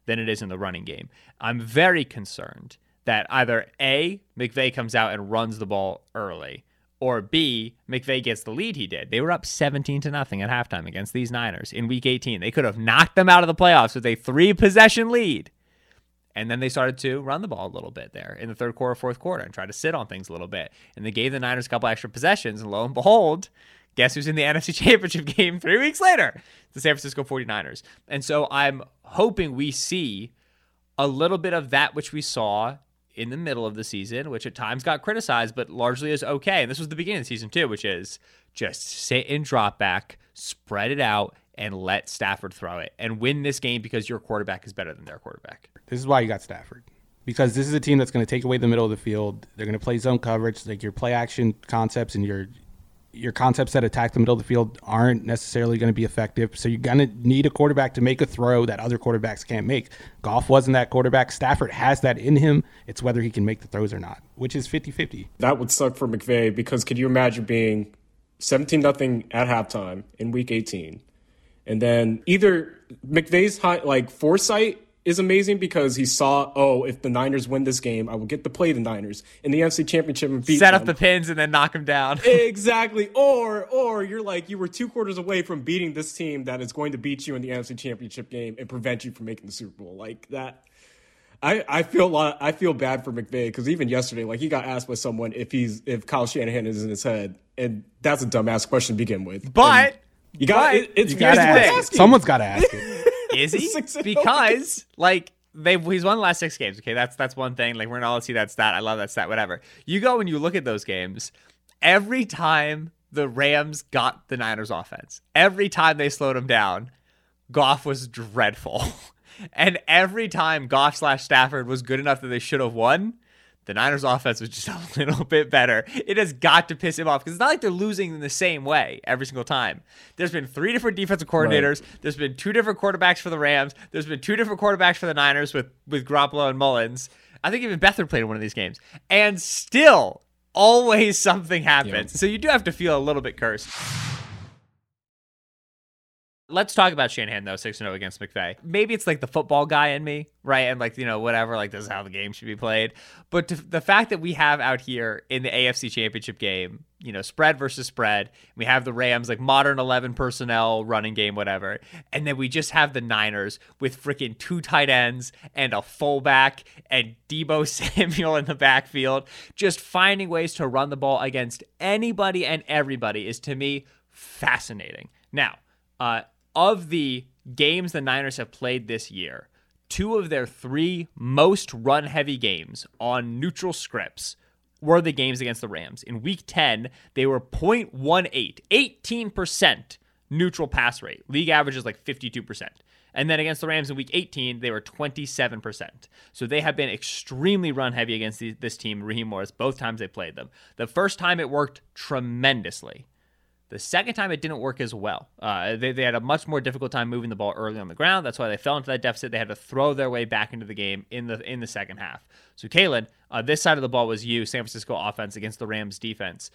than it is in the running game. I'm very concerned that either A, McVay comes out and runs the ball early, or B, McVay gets the lead he did. They were up seventeen to nothing at halftime against these Niners in week eighteen. They could have knocked them out of the playoffs with a three-possession lead. And then they started to run the ball a little bit there in the third quarter, fourth quarter, and try to sit on things a little bit. And they gave the Niners a couple extra possessions, and lo and behold, guess who's in the N F C Championship game three weeks later? The San Francisco forty-niners. And so I'm hoping we see a little bit of that which we saw in the middle of the season, which at times got criticized, but largely is okay. And this was the beginning of the season too, which is just sit and drop back, spread it out, and let Stafford throw it and win this game because your quarterback is better than their quarterback. This is why you got Stafford. Because this is a team that's going to take away the middle of the field. They're going to play zone coverage. Like your play action concepts and your your concepts that attack the middle of the field aren't necessarily going to be effective. So you're going to need a quarterback to make a throw that other quarterbacks can't make. Goff wasn't that quarterback. Stafford has that in him. It's whether he can make the throws or not, which is fifty-fifty. That would suck for McVay because could you imagine being seventeen nothing at halftime in week eighteen? And then either McVay's high, like foresight is amazing because he saw, oh, if the Niners win this game, I will get to play the Niners in the N F C Championship and beat Set them. up the pins and then knock them down. Exactly. Or or you're like, you were two quarters away from beating this team that is going to beat you in the N F C Championship game and prevent you from making the Super Bowl. Like that. I, I feel a lot, I feel bad for McVay because even yesterday, like he got asked by someone if he's if Kyle Shanahan is in his head, and that's a dumbass question to begin with. But and you got it, it's you gotta ask it. Someone's got to ask it. Is he? Because like they he's won the last six games. Okay, that's that's one thing. Like we're gonna all see that stat. I love that stat. Whatever. You go and you look at those games. Every time the Rams got the Niners offense, every time they slowed them down, Goff was dreadful. And every time Goff slash Stafford was good enough that they should have won, the Niners offense was just a little bit better. It has got to piss him off because it's not like they're losing in the same way every single time. There's been three different defensive coordinators. Right. There's been two different quarterbacks for the Rams. There's been two different quarterbacks for the Niners with, with Garoppolo and Mullins. I think even Beathard played in one of these games. And still, always something happens. Yeah. So you do have to feel a little bit cursed. Let's talk about Shanahan, though, six and oh against McVay. Maybe it's like the football guy in me, right? And like, you know, whatever, like this is how the game should be played. But to, the fact that we have out here in the A F C Championship game, you know, spread versus spread, we have the Rams, like modern eleven personnel, running game, whatever. And then we just have the Niners with freaking two tight ends and a fullback and Deebo Samuel in the backfield. Just finding ways to run the ball against anybody and everybody is, to me, fascinating. Now, uh, of the games the Niners have played this year, two of their three most run-heavy games on neutral scripts were the games against the Rams. In Week ten, they were point one eight, eighteen percent neutral pass rate. League average is like fifty-two percent. And then against the Rams in Week eighteen, they were twenty-seven percent. So they have been extremely run-heavy against the, this team, Raheem Morris, both times they played them. The first time it worked tremendously. The second time it didn't work as well. Uh, they, they had a much more difficult time moving the ball early on the ground. That's why they fell into that deficit. They had to throw their way back into the game in the in the second half. So, Kalen, uh, this side of the ball was you, San Francisco offense against the Rams defense.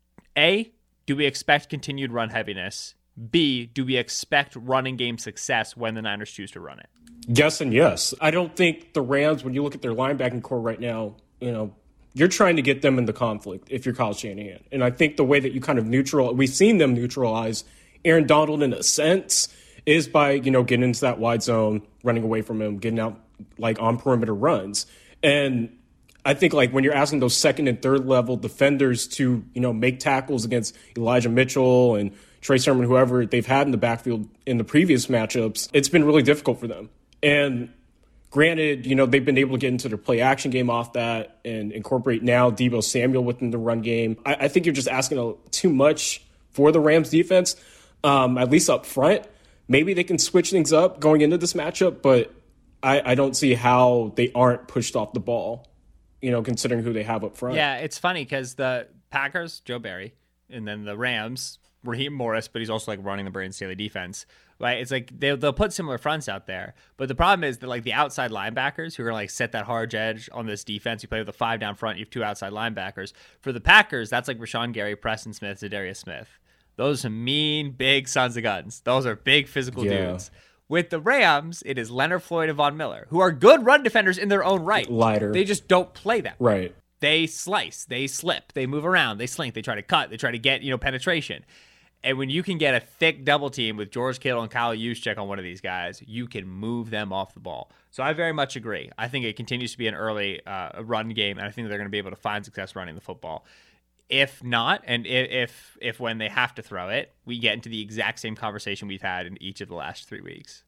A, do we expect continued run heaviness? B, do we expect running game success when the Niners choose to run it? Yes and yes. I don't think the Rams, when you look at their linebacking core right now, you know, you're trying to get them into conflict if you're Kyle Shanahan. And I think the way that you kind of neutral, we've seen them neutralize Aaron Donald in a sense is by, you know, getting into that wide zone, running away from him, getting out like on perimeter runs. And I think like when you're asking those second and third level defenders to, you know, make tackles against Elijah Mitchell and Trey Sermon, whoever they've had in the backfield in the previous matchups, it's been really difficult for them. And granted, you know, they've been able to get into their play action game off that and incorporate now Deebo Samuel within the run game. I, I think you're just asking a, too much for the Rams defense, um, at least up front. Maybe they can switch things up going into this matchup, but I, I don't see how they aren't pushed off the ball, you know, considering who they have up front. Yeah, it's funny because the Packers, Joe Barry, and then the Rams, Raheem Morris, but he's also like running the Brandon Staley defense. Right, it's like they'll, they'll put similar fronts out there, but the problem is that like the outside linebackers who are like set that hard edge on this defense. You play with a five down front, you have two outside linebackers. For the Packers, that's like Rashawn Gary, Preston Smith, Zadarius Smith. Those are mean, big sons of guns. Those are big physical yeah. dudes. With the Rams, it is Leonard Floyd and Von Miller, who are good run defenders in their own right. Lighter. They just don't play that. Right. They slice, they slip, they move around, they slink, they try to cut, they try to get, you know, penetration. And when you can get a thick double team with George Kittle and Kyle Juszczyk on one of these guys, you can move them off the ball. So I very much agree. I think it continues to be an early uh, run game, and I think they're going to be able to find success running the football. If not, and if if when they have to throw it, we get into the exact same conversation we've had in each of the last three weeks.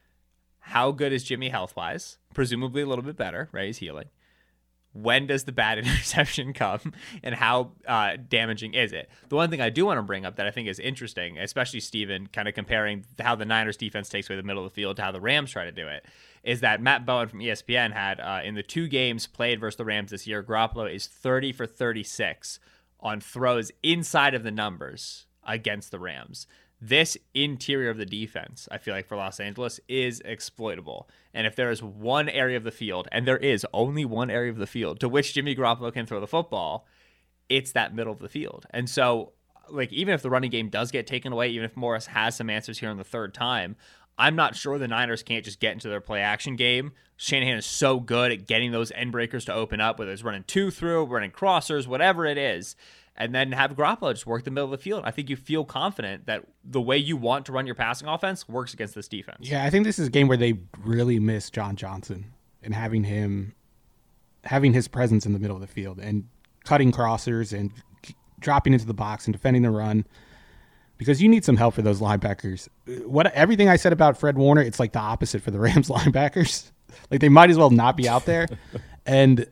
How good is Jimmy health-wise? Presumably a little bit better, right? He's healing. When does the bad interception come, and how uh, damaging is it? The one thing I do want to bring up that I think is interesting, especially Steven, kind of comparing how the Niners defense takes away the middle of the field to how the Rams try to do it, is that Matt Bowen from E S P N had, uh, in the two games played versus the Rams this year, Garoppolo is thirty for thirty-six on throws inside of the numbers against the Rams. This interior of the defense, I feel like for Los Angeles, is exploitable. And if there is one area of the field, and there is only one area of the field to which Jimmy Garoppolo can throw the football, it's that middle of the field. And so, like, even if the running game does get taken away, even if Morris has some answers here on the third time, I'm not sure the Niners can't just get into their play action game. Shanahan is so good at getting those end breakers to open up, whether it's running two through, running crossers, whatever it is, and then have Garoppolo just work the middle of the field. I think you feel confident that the way you want to run your passing offense works against this defense. Yeah, I think this is a game where they really miss John Johnson and having him, having his presence in the middle of the field and cutting crossers and dropping into the box and defending the run, because you need some help for those linebackers. What everything I said about Fred Warner, it's like the opposite for the Rams linebackers. Like, they might as well not be out there. And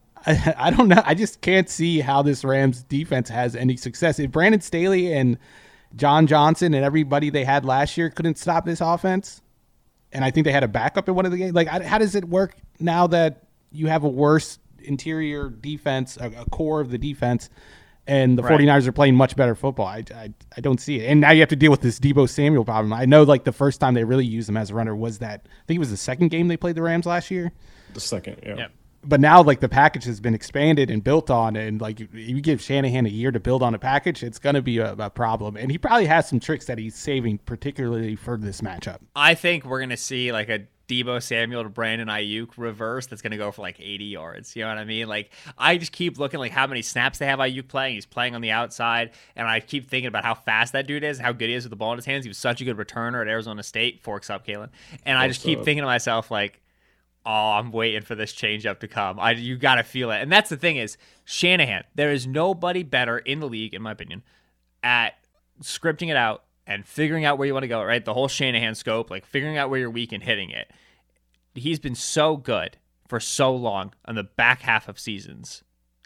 I, I don't know. I just can't see how this Rams defense has any success. If Brandon Staley and John Johnson and everybody they had last year couldn't stop this offense, and I think they had a backup in one of the games, like, how does it work now that you have a worse interior defense, a, a core of the defense, and the right. 49ers are playing much better football? I, I, I don't see it. And now you have to deal with this Deebo Samuel problem. I know, like, the first time they really used him as a runner was that, I think it was the second game they played the Rams last year. The second, yeah. Yep. But now, like, the package has been expanded and built on, and, like, you give Shanahan a year to build on a package, it's going to be a, a problem. And he probably has some tricks that he's saving, particularly for this matchup. I think we're going to see, like, a Deebo Samuel to Brandon Ayuk reverse that's going to go for, like, eighty yards. You know what I mean? Like, I just keep looking, like, how many snaps they have Ayuk playing. He's playing on the outside, and I keep thinking about how fast that dude is, how good he is with the ball in his hands. He was such a good returner at Arizona State. Forks up, Kalen. And I just keep up. thinking to myself, like, oh, I'm waiting for this changeup to come. I you got to feel it. And that's the thing is, Shanahan, there is nobody better in the league, in my opinion, at scripting it out and figuring out where you want to go, right? The whole Shanahan scope, like figuring out where you're weak and hitting it. He's been so good for so long on the back half of seasons,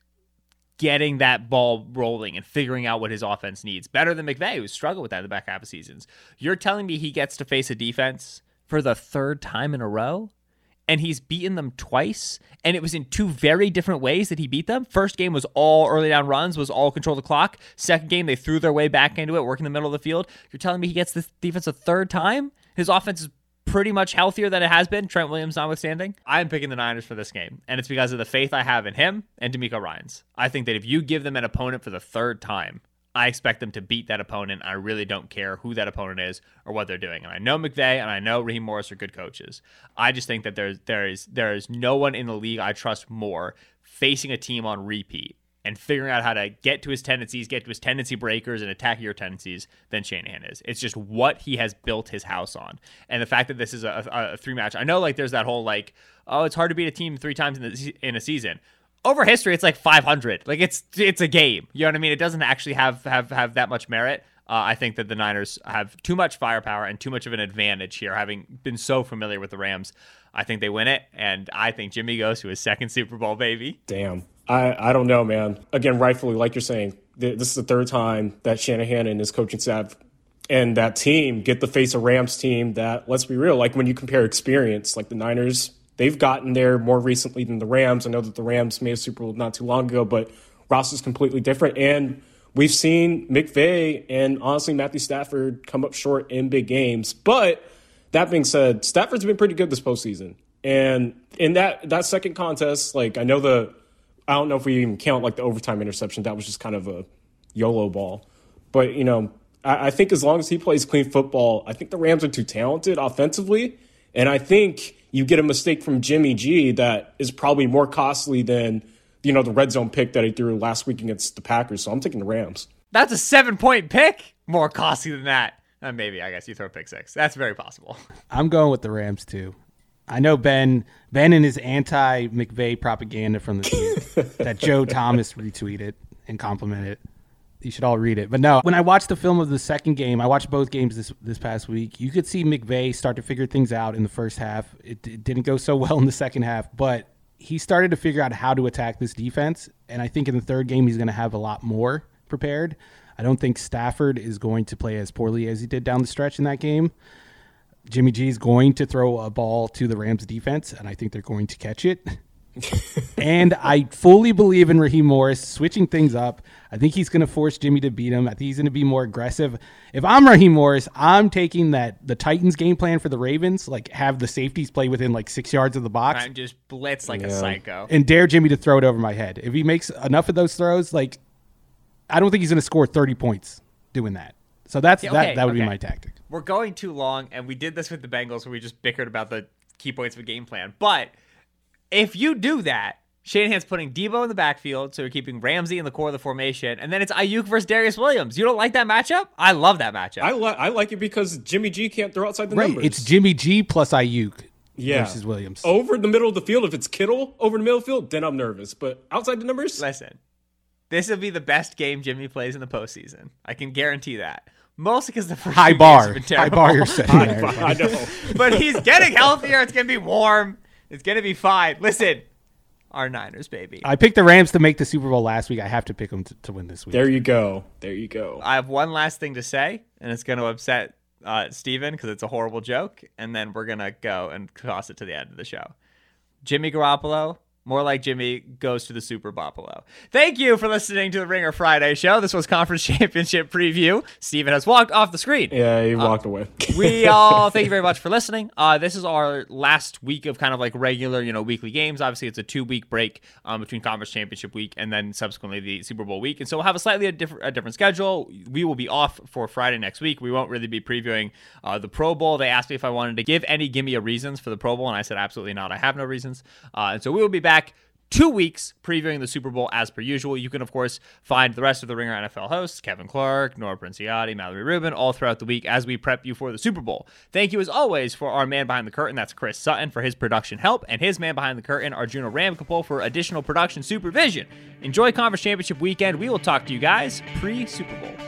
getting that ball rolling and figuring out what his offense needs. Better than McVay, who's struggled with that in the back half of seasons. You're telling me he gets to face a defense for the third time in a row? And he's beaten them twice, and it was in two very different ways that he beat them. First game was all early down runs, was all control the clock. Second game, they threw their way back into it, working the middle of the field. You're telling me he gets this defense a third time? His offense is pretty much healthier than it has been, Trent Williams notwithstanding. I'm picking the Niners for this game, and it's because of the faith I have in him and DeMeco Ryans. I think that if you give them an opponent for the third time, I expect them to beat that opponent. I really don't care who that opponent is or what they're doing. And I know McVay and I know Raheem Morris are good coaches. I just think that there's there is there is no one in the league I trust more facing a team on repeat and figuring out how to get to his tendencies, get to his tendency breakers, and attack your tendencies than Shanahan is. It's just what he has built his house on. And the fact that this is a, a, a three match, I know like there's that whole like, oh, it's hard to beat a team three times in, the, in a season. Over history, it's like five hundred. Like it's it's a game. You know what I mean? It doesn't actually have have, have that much merit. Uh, I think that the Niners have too much firepower and too much of an advantage here, having been so familiar with the Rams. I think they win it, and I think Jimmy goes to his second Super Bowl, baby. Damn. I, I don't know, man. Again, rightfully, like you're saying, th- this is the third time that Shanahan and his coaching staff and that team get to face a Rams team that, let's be real, like when you compare experience, like the Niners, they've gotten there more recently than the Rams. I know that the Rams made a Super Bowl not too long ago, but Ross is completely different. And we've seen McVay and honestly Matthew Stafford come up short in big games. But that being said, Stafford's been pretty good this postseason. And in that that second contest, like I know the I don't know if we even count like the overtime interception. That was just kind of a YOLO ball. But, you know, I, I think as long as he plays clean football, I think the Rams are too talented offensively. And I think you get a mistake from Jimmy G that is probably more costly than, you know, the red zone pick that he threw last week against the Packers. So I'm taking the Rams. That's a seven-point pick. More costly than that. Uh, maybe, I guess you throw pick six. That's very possible. I'm going with the Rams, too. I know Ben Ben and his anti-McVay propaganda from the tweet that Joe Thomas retweeted and complimented. You should all read it. But no, when I watched the film of the second game, I watched both games this this past week. You could see McVay start to figure things out in the first half. It, it didn't go so well in the second half, but he started to figure out how to attack this defense. And I think in the third game, he's going to have a lot more prepared. I don't think Stafford is going to play as poorly as he did down the stretch in that game. Jimmy G is going to throw a ball to the Rams defense, and I think they're going to catch it. And I fully believe in Raheem Morris switching things up. I think he's going to force Jimmy to beat him. I think he's going to be more aggressive. If I'm Raheem Morris, I'm taking that the Titans game plan for the Ravens, like have the safeties play within like six yards of the box. And just blitz like Yeah. a psycho. And dare Jimmy to throw it over my head. If he makes enough of those throws, like I don't think he's going to score thirty points doing that. So that's Yeah, that. okay, That would okay. be my tactic. We're going too long, and we did this with the Bengals where we just bickered about the key points of a game plan. But if you do that, Shanahan's putting Debo in the backfield, so you're keeping Ramsey in the core of the formation, and then it's Ayuk versus Darius Williams. You don't like that matchup? I love that matchup. I, li- I like it because Jimmy G can't throw outside the Right. numbers. It's Jimmy G plus Ayuk Yeah. versus Williams. Over the middle of the field. If it's Kittle over the middle of the field, then I'm nervous. But outside the numbers, Listen, this will be the best game Jimmy plays in the postseason. I can guarantee that. Mostly because the first High few games bar. have been High terrible. bar you're setting there. I know. But he's getting healthier. It's going to be warm. It's going to be fine. Listen, our Niners, baby. I picked the Rams to make the Super Bowl last week. I have to pick them to, to win this week. There you go. There you go. I have one last thing to say, and it's going to upset uh, Steven because it's a horrible joke, and then we're going to go and toss it to the end of the show. Jimmy Garoppolo, more like Jimmy, goes to the Super Boppolo. Thank you for listening to the Ringer Friday show. This was Conference Championship Preview. Steven has walked off the screen. Yeah, he walked away. We all thank you very much for listening. Uh, this is our last week of kind of like regular, you know, weekly games. Obviously, it's a two-week break um, between Conference Championship week and then subsequently the Super Bowl week, and so we'll have a slightly a different, a different schedule. We will be off for Friday next week. We won't really be previewing uh, the Pro Bowl. They asked me if I wanted to give any gimme a reasons for the Pro Bowl, and I said absolutely not. I have no reasons, uh, and so we will be back two weeks previewing the Super Bowl as per usual. You can, of course, find the rest of the Ringer N F L hosts, Kevin Clark, Nora Princiati, Mallory Rubin, all throughout the week as we prep you for the Super Bowl. Thank you, as always, for our man behind the curtain. That's Chris Sutton for his production help, and his man behind the curtain, Arjuna Ramkapol, for additional production supervision. Enjoy Conference Championship weekend. We will talk to you guys pre-Super Bowl.